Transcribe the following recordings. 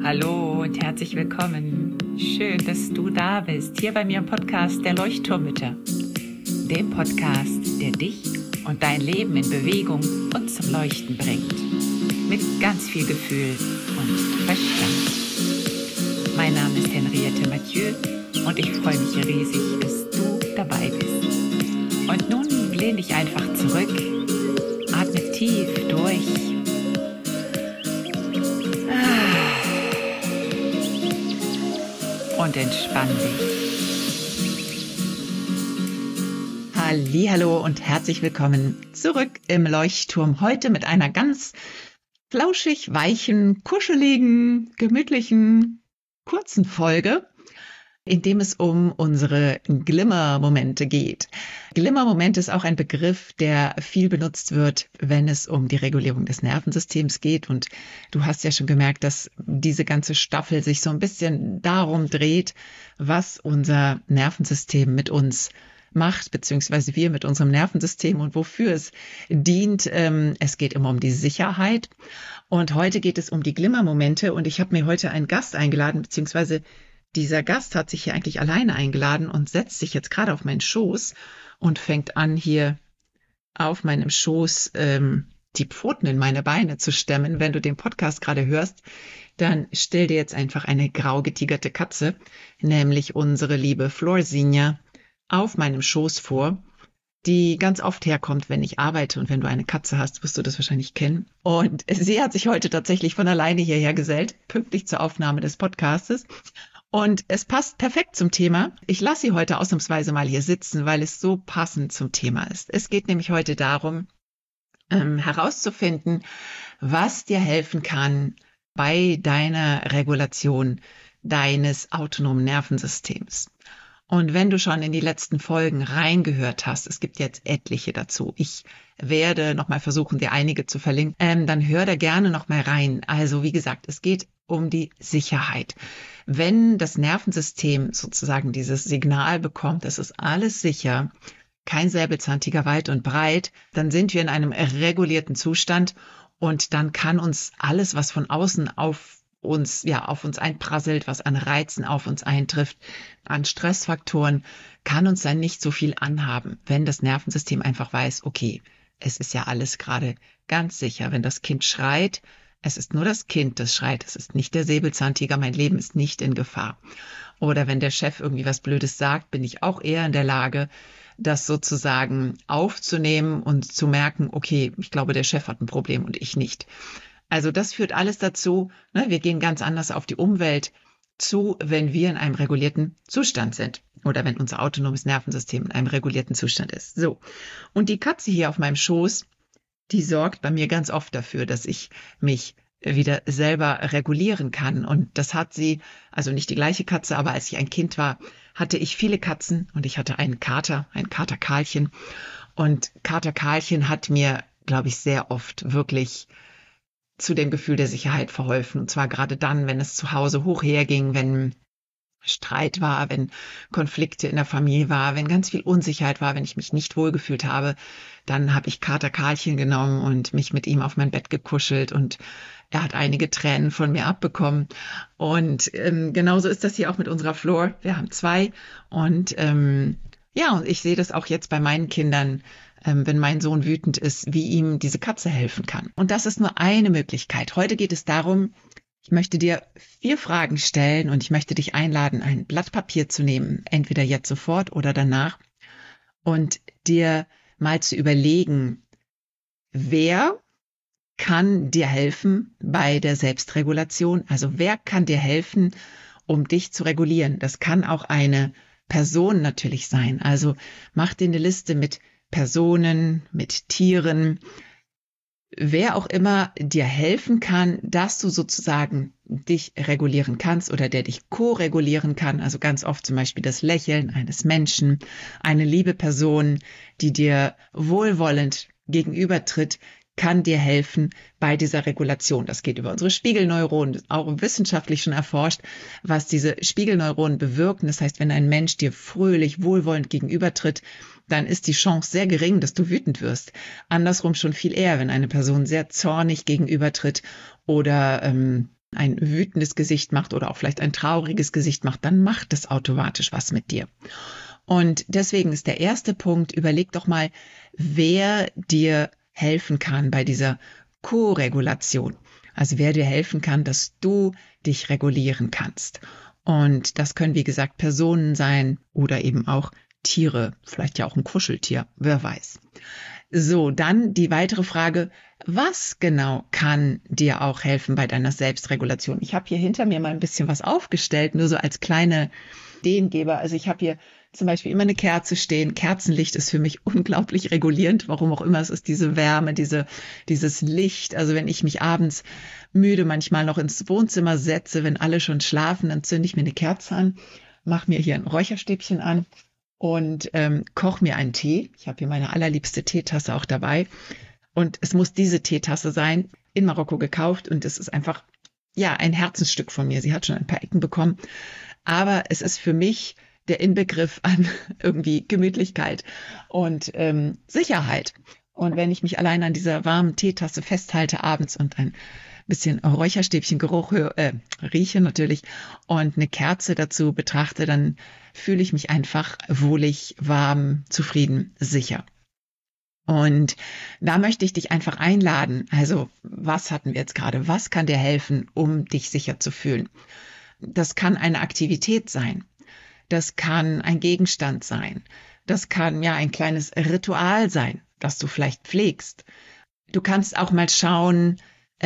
Hallo und herzlich willkommen. Schön, dass du da bist, hier bei mir im Podcast der Leuchtturmmütter. Dem Podcast, der dich und dein Leben in Bewegung und zum Leuchten bringt. Mit ganz viel Gefühl und Verstand. Mein Name ist Henriette Mathieu und ich freue mich riesig, dass du dabei bist. Und nun lehn dich einfach zurück, atme tief durch. Und entspann dich. Hallihallo und herzlich willkommen zurück im Leuchtturm. Heute mit einer ganz flauschig, weichen, kuscheligen, gemütlichen, kurzen Folge, in dem es um unsere Glimmermomente geht. Glimmermoment ist auch ein Begriff, der viel benutzt wird, wenn es um die Regulierung des Nervensystems geht. Und du hast ja schon gemerkt, dass diese ganze Staffel sich so ein bisschen darum dreht, was unser Nervensystem mit uns macht, beziehungsweise wir mit unserem Nervensystem und wofür es dient. Es geht immer um die Sicherheit. Und heute geht es um die Glimmermomente. Und ich habe mir heute einen Gast eingeladen, beziehungsweise dieser Gast hat sich hier eigentlich alleine eingeladen und setzt sich jetzt gerade auf meinen Schoß und fängt an, hier auf meinem Schoß die Pfoten in meine Beine zu stemmen. Wenn du den Podcast gerade hörst, dann stell dir jetzt einfach eine grau getigerte Katze, nämlich unsere liebe Florsinia, auf meinem Schoß vor, die ganz oft herkommt, wenn ich arbeite. Und wenn du eine Katze hast, wirst du das wahrscheinlich kennen. Und sie hat sich heute tatsächlich von alleine hierher gesellt, pünktlich zur Aufnahme des Podcastes. Und es passt perfekt zum Thema. Ich lasse sie heute ausnahmsweise mal hier sitzen, weil es so passend zum Thema ist. Es geht nämlich heute darum, herauszufinden, was dir helfen kann bei deiner Regulation deines autonomen Nervensystems. Und wenn du schon in die letzten Folgen reingehört hast, es gibt jetzt etliche dazu. Ich werde nochmal versuchen, dir einige zu verlinken. Dann hör da gerne nochmal rein. Also wie gesagt, es geht um die Sicherheit. Wenn das Nervensystem sozusagen dieses Signal bekommt, es ist alles sicher, kein Säbelzahntiger weit und breit, dann sind wir in einem regulierten Zustand und dann kann uns alles, was von außen auf uns einprasselt, was an Reizen auf uns eintrifft, an Stressfaktoren, kann uns dann nicht so viel anhaben, wenn das Nervensystem einfach weiß, okay, es ist ja alles gerade ganz sicher. Wenn das Kind schreit, es ist nur das Kind, das schreit, es ist nicht der Säbelzahntiger, mein Leben ist nicht in Gefahr. Oder wenn der Chef irgendwie was Blödes sagt, bin ich auch eher in der Lage, das sozusagen aufzunehmen und zu merken, okay, ich glaube, der Chef hat ein Problem und ich nicht. Also das führt alles dazu, wir gehen ganz anders auf die Umwelt zu, wenn wir in einem regulierten Zustand sind oder wenn unser autonomes Nervensystem in einem regulierten Zustand ist. So, und die Katze hier auf meinem Schoß, die sorgt bei mir ganz oft dafür, dass ich mich wieder selber regulieren kann. Und das hat sie, also nicht die gleiche Katze, aber als ich ein Kind war, hatte ich viele Katzen und ich hatte einen Kater Karlchen. Und Kater Karlchen hat mir, glaube ich, sehr oft wirklich zu dem Gefühl der Sicherheit verholfen. Und zwar gerade dann, wenn es zu Hause hoch herging, wenn Streit war, wenn Konflikte in der Familie war, wenn ganz viel Unsicherheit war, wenn ich mich nicht wohlgefühlt habe, dann habe ich Kater Karlchen genommen und mich mit ihm auf mein Bett gekuschelt und er hat einige Tränen von mir abbekommen. Und genauso ist das hier auch mit unserer Flor. Wir haben 2 und und ich sehe das auch jetzt bei meinen Kindern, wenn mein Sohn wütend ist, wie ihm diese Katze helfen kann. Und das ist nur eine Möglichkeit. Heute geht es darum, ich möchte dir 4 Fragen stellen und ich möchte dich einladen, ein Blatt Papier zu nehmen, entweder jetzt sofort oder danach, und dir mal zu überlegen, wer kann dir helfen bei der Selbstregulation? Also wer kann dir helfen, um dich zu regulieren? Das kann auch eine Person natürlich sein. Also mach dir eine Liste mit Personen, mit Tieren, wer auch immer dir helfen kann, dass du sozusagen dich regulieren kannst oder der dich ko-regulieren kann. Also ganz oft zum Beispiel das Lächeln eines Menschen, eine liebe Person, die dir wohlwollend gegenübertritt, kann dir helfen bei dieser Regulation. Das geht über unsere Spiegelneuronen, auch wissenschaftlich schon erforscht, was diese Spiegelneuronen bewirken. Das heißt, wenn ein Mensch dir fröhlich, wohlwollend gegenübertritt, dann ist die Chance sehr gering, dass du wütend wirst. Andersrum schon viel eher, wenn eine Person sehr zornig gegenübertritt oder ein wütendes Gesicht macht oder auch vielleicht ein trauriges Gesicht macht, dann macht es automatisch was mit dir. Und deswegen ist der erste Punkt, überleg doch mal, wer dir helfen kann bei dieser Co-Regulation. Also wer dir helfen kann, dass du dich regulieren kannst. Und das können, wie gesagt, Personen sein oder eben auch Tiere, vielleicht ja auch ein Kuscheltier, wer weiß. So, dann die weitere Frage, was genau kann dir auch helfen bei deiner Selbstregulation? Ich habe hier hinter mir mal ein bisschen was aufgestellt, nur so als kleine Ideengeber. Also ich habe hier zum Beispiel immer eine Kerze stehen. Kerzenlicht ist für mich unglaublich regulierend, warum auch immer. Es ist diese Wärme, dieses Licht. Also wenn ich mich abends müde manchmal noch ins Wohnzimmer setze, wenn alle schon schlafen, dann zünde ich mir eine Kerze an, mache mir hier ein Räucherstäbchen an und koche mir einen Tee. Ich habe hier meine allerliebste Teetasse auch dabei. Und es muss diese Teetasse sein, in Marokko gekauft. Und es ist einfach, ja, ein Herzensstück von mir. Sie hat schon ein paar Ecken bekommen. Aber es ist für mich der Inbegriff an irgendwie Gemütlichkeit und Sicherheit. Und wenn ich mich allein an dieser warmen Teetasse festhalte abends und ein bisschen Räucherstäbchengeruch rieche natürlich und eine Kerze dazu betrachte, dann fühle ich mich einfach wohlig, warm, zufrieden, sicher. Und da möchte ich dich einfach einladen. Also, was hatten wir jetzt gerade? Was kann dir helfen, um dich sicher zu fühlen? Das kann eine Aktivität sein. Das kann ein Gegenstand sein. Das kann ja ein kleines Ritual sein, das du vielleicht pflegst. Du kannst auch mal schauen,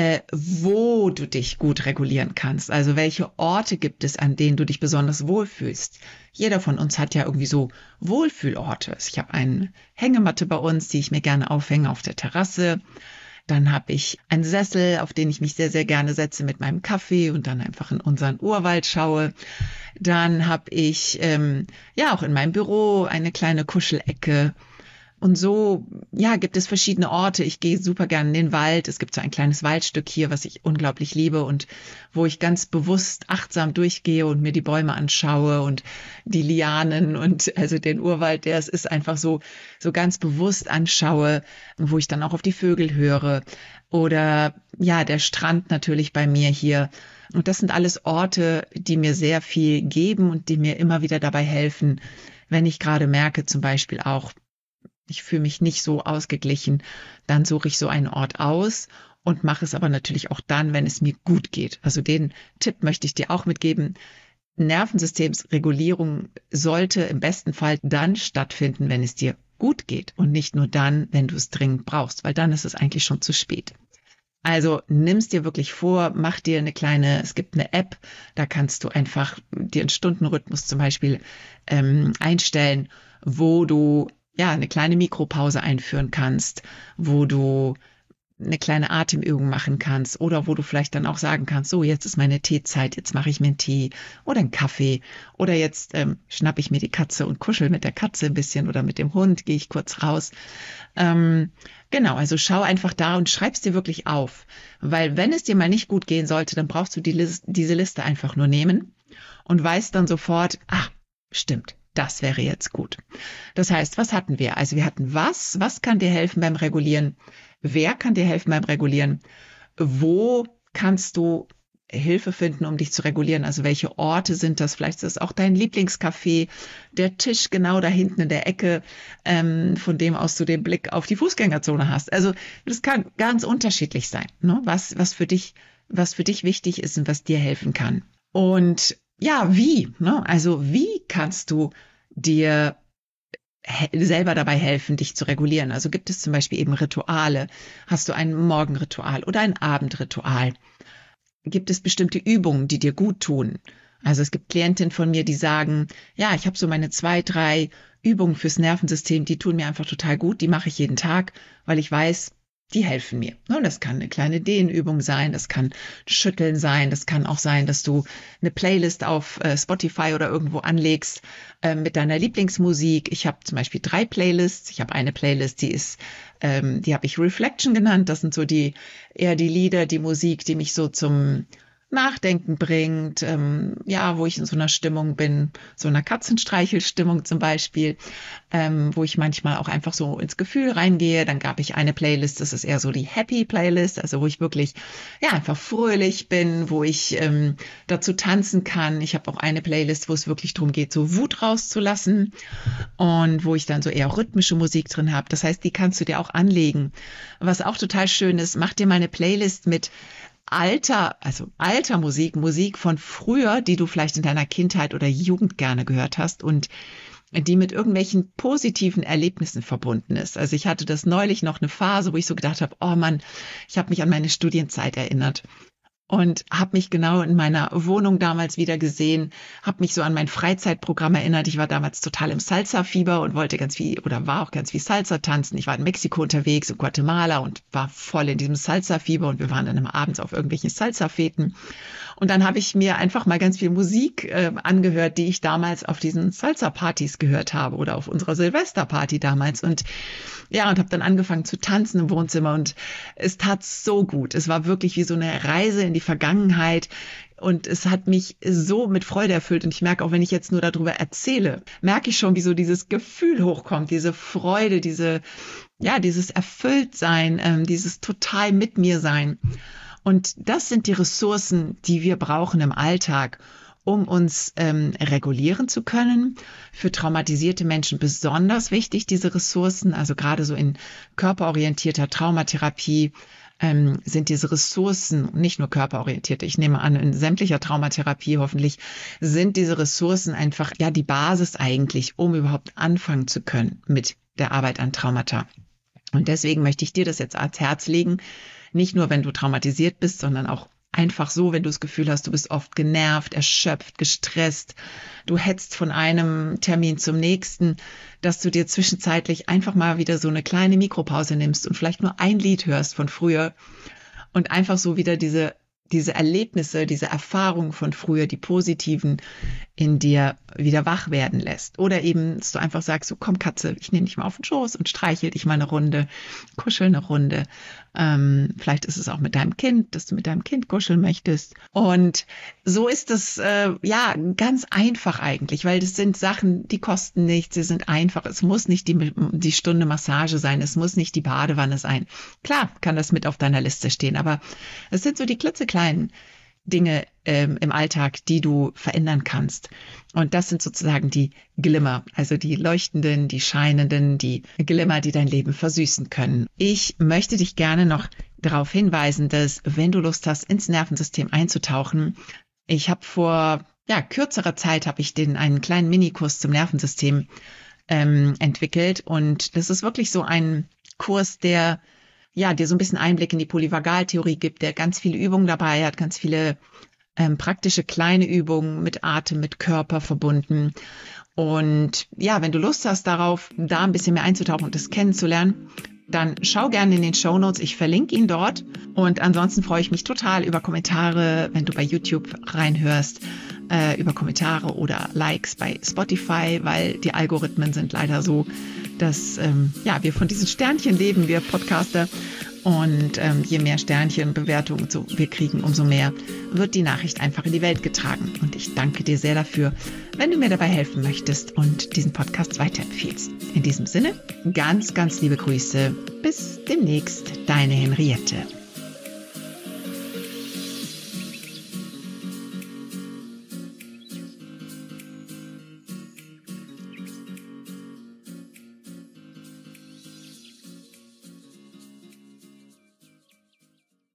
wo du dich gut regulieren kannst. Also welche Orte gibt es, an denen du dich besonders wohlfühlst. Jeder von uns hat ja irgendwie so Wohlfühlorte. Ich habe eine Hängematte bei uns, die ich mir gerne aufhänge auf der Terrasse. Dann habe ich einen Sessel, auf den ich mich sehr, sehr gerne setze mit meinem Kaffee und dann einfach in unseren Urwald schaue. Dann habe ich ja auch in meinem Büro eine kleine Kuschelecke. Und so, ja, gibt es verschiedene Orte. Ich gehe super gerne in den Wald. Es gibt so ein kleines Waldstück hier, was ich unglaublich liebe und wo ich ganz bewusst achtsam durchgehe und mir die Bäume anschaue und die Lianen und also den Urwald, der es ist, einfach so ganz bewusst anschaue, wo ich dann auch auf die Vögel höre. Oder ja, der Strand natürlich bei mir hier. Und das sind alles Orte, die mir sehr viel geben und die mir immer wieder dabei helfen, wenn ich gerade merke, zum Beispiel auch, ich fühle mich nicht so ausgeglichen, dann suche ich so einen Ort aus und mache es aber natürlich auch dann, wenn es mir gut geht. Also den Tipp möchte ich dir auch mitgeben. Nervensystemsregulierung sollte im besten Fall dann stattfinden, wenn es dir gut geht und nicht nur dann, wenn du es dringend brauchst, weil dann ist es eigentlich schon zu spät. Also nimm's dir wirklich vor, mach dir es gibt eine App, da kannst du einfach dir einen Stundenrhythmus zum Beispiel einstellen, wo du ja eine kleine Mikropause einführen kannst, wo du eine kleine Atemübung machen kannst oder wo du vielleicht dann auch sagen kannst, so jetzt ist meine Teezeit, jetzt mache ich mir einen Tee oder einen Kaffee oder jetzt schnapp ich mir die Katze und kuschel mit der Katze ein bisschen oder mit dem Hund, gehe ich kurz raus. Genau, also schau einfach da und schreib's dir wirklich auf, weil wenn es dir mal nicht gut gehen sollte, dann brauchst du diese Liste einfach nur nehmen und weißt dann sofort, stimmt. Das wäre jetzt gut. Das heißt, was hatten wir? Also wir hatten was kann dir helfen beim Regulieren? Wer kann dir helfen beim Regulieren? Wo kannst du Hilfe finden, um dich zu regulieren? Also welche Orte sind das? Vielleicht ist das auch dein Lieblingscafé, der Tisch genau da hinten in der Ecke, von dem aus du den Blick auf die Fußgängerzone hast. Also das kann ganz unterschiedlich sein, ne? Was für dich wichtig ist und was dir helfen kann. Und ja, wie? Ne? Also wie kannst du dir selber dabei helfen, dich zu regulieren? Also gibt es zum Beispiel eben Rituale? Hast du ein Morgenritual oder ein Abendritual? Gibt es bestimmte Übungen, die dir gut tun? Also es gibt Klientinnen von mir, die sagen, ja, ich habe so meine 2, 3 Übungen fürs Nervensystem, die tun mir einfach total gut, die mache ich jeden Tag, weil ich weiß, die helfen mir. Das kann eine kleine Dehnübung sein, das kann Schütteln sein, das kann auch sein, dass du eine Playlist auf Spotify oder irgendwo anlegst mit deiner Lieblingsmusik. Ich habe zum Beispiel 3 Playlists. Ich habe eine Playlist, die habe ich Reflection genannt. Das sind so eher die Lieder, die Musik, die mich so zum Nachdenken bringt, ja, wo ich in so einer Stimmung bin, so einer Katzenstreichelstimmung zum Beispiel, wo ich manchmal auch einfach so ins Gefühl reingehe. Dann gab ich eine Playlist, das ist eher so die Happy Playlist, also wo ich wirklich ja einfach fröhlich bin, wo ich dazu tanzen kann. Ich habe auch eine Playlist, wo es wirklich darum geht, so Wut rauszulassen und wo ich dann so eher rhythmische Musik drin habe. Das heißt, die kannst du dir auch anlegen. Was auch total schön ist, mach dir mal eine Playlist mit alter Musik, Musik von früher, die du vielleicht in deiner Kindheit oder Jugend gerne gehört hast und die mit irgendwelchen positiven Erlebnissen verbunden ist. Also ich hatte das neulich noch eine Phase, wo ich so gedacht habe, oh Mann, ich habe mich an meine Studienzeit erinnert. Und habe mich genau in meiner Wohnung damals wieder gesehen, habe mich so an mein Freizeitprogramm erinnert. Ich war damals total im Salsa-Fieber und wollte ganz viel oder war auch ganz viel Salsa tanzen. Ich war in Mexiko unterwegs, in Guatemala und war voll in diesem Salsa-Fieber und wir waren dann immer abends auf irgendwelchen Salsa-Feten. Und dann habe ich mir einfach mal ganz viel Musik angehört, die ich damals auf diesen Salsa-Partys gehört habe oder auf unserer Silvesterparty damals. Und ja, und habe dann angefangen zu tanzen im Wohnzimmer und es tat so gut. Es war wirklich wie so eine Reise in die Vergangenheit und es hat mich so mit Freude erfüllt. Und ich merke auch, wenn ich jetzt nur darüber erzähle, merke ich schon, wie so dieses Gefühl hochkommt, diese Freude, dieses Erfülltsein, dieses total mit mir sein. Und das sind die Ressourcen, die wir brauchen im Alltag, um uns regulieren zu können. Für traumatisierte Menschen besonders wichtig, diese Ressourcen, also gerade so in körperorientierter Traumatherapie sind diese Ressourcen, nicht nur körperorientierte, ich nehme an, in sämtlicher Traumatherapie hoffentlich, sind diese Ressourcen einfach ja die Basis eigentlich, um überhaupt anfangen zu können mit der Arbeit an Traumata. Und deswegen möchte ich dir das jetzt ans Herz legen, nicht nur, wenn du traumatisiert bist, sondern auch einfach so, wenn du das Gefühl hast, du bist oft genervt, erschöpft, gestresst, du hetzt von einem Termin zum nächsten, dass du dir zwischenzeitlich einfach mal wieder so eine kleine Mikropause nimmst und vielleicht nur ein Lied hörst von früher und einfach so wieder diese Erlebnisse, diese Erfahrungen von früher, die positiven, in dir wieder wach werden lässt. Oder eben, dass du einfach sagst, so komm Katze, ich nehme dich mal auf den Schoß und streichel dich mal eine Runde, kuschel eine Runde. Vielleicht ist es auch mit deinem Kind, dass du mit deinem Kind kuscheln möchtest. Und so ist es ganz einfach eigentlich, weil das sind Sachen, die kosten nichts, sie sind einfach. Es muss nicht die Stunde Massage sein, es muss nicht die Badewanne sein. Klar kann das mit auf deiner Liste stehen, aber es sind so die klitzekleinen Dinge im Alltag, die du verändern kannst. Und das sind sozusagen die Glimmer, also die leuchtenden, die scheinenden, die Glimmer, die dein Leben versüßen können. Ich möchte dich gerne noch darauf hinweisen, dass wenn du Lust hast, ins Nervensystem einzutauchen, ich habe vor kürzerer Zeit einen kleinen Minikurs zum Nervensystem entwickelt und das ist wirklich so ein Kurs, der dir so ein bisschen Einblick in die Polyvagaltheorie gibt, der ganz viele Übungen dabei hat, ganz viele praktische kleine Übungen mit Atem, mit Körper verbunden. Und ja, wenn du Lust hast darauf, da ein bisschen mehr einzutauchen und das kennenzulernen, dann schau gerne in den Shownotes. Ich verlinke ihn dort. Und ansonsten freue ich mich total über Kommentare, wenn du bei YouTube reinhörst, über Kommentare oder Likes bei Spotify, weil die Algorithmen sind leider so, dass wir von diesen Sternchen leben, wir Podcaster. Und je mehr Sternchen, Bewertungen so wir kriegen, umso mehr wird die Nachricht einfach in die Welt getragen. Und ich danke dir sehr dafür, wenn du mir dabei helfen möchtest und diesen Podcast weiterempfiehlst. In diesem Sinne, ganz, ganz liebe Grüße. Bis demnächst, deine Henriette.